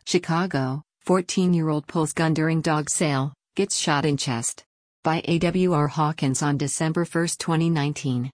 Chicago, 14-year-old pulls gun during dog sale, gets shot in chest. By A.W.R. Hawkins on December 1, 2019.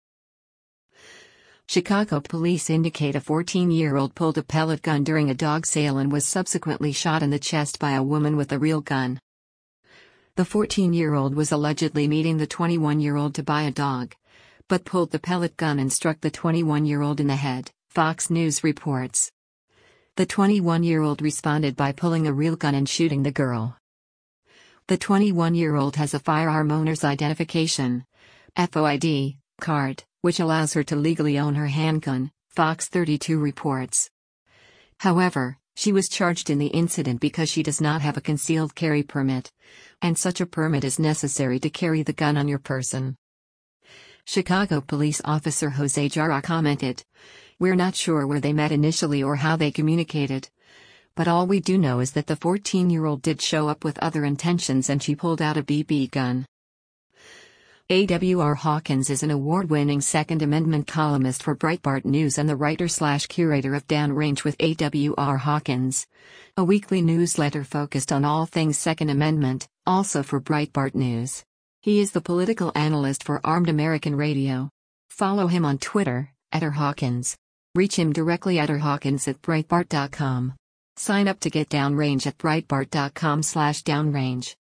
Chicago police indicate a 14-year-old pulled a pellet gun during a dog sale and was subsequently shot in the chest by a woman with a real gun. The 14-year-old was allegedly meeting the 21-year-old to buy a dog, but pulled the pellet gun and struck the 21-year-old in the head, Fox News reports. The 21-year-old responded by pulling a real gun and shooting the girl. The 21-year-old has a firearm owner's identification (FOID) card, which allows her to legally own her handgun, Fox 32 reports. However, she was charged in the incident because she does not have a concealed carry permit, and such a permit is necessary to carry the gun on your person. Chicago police officer Jose Jara commented, "We're not sure where they met initially or how they communicated. But all we do know is that the 14-year-old did show up with other intentions and she pulled out a BB gun." A.W.R. Hawkins is an award-winning Second Amendment columnist for Breitbart News and the writer/curator of Downrange with A.W.R. Hawkins, a weekly newsletter focused on all things Second Amendment, also for Breitbart News. He is the political analyst for Armed American Radio. Follow him on Twitter, @RHawkins. Reach him directly at rhawkins@breitbart.com. Sign up to get Downrange at breitbart.com/downrange.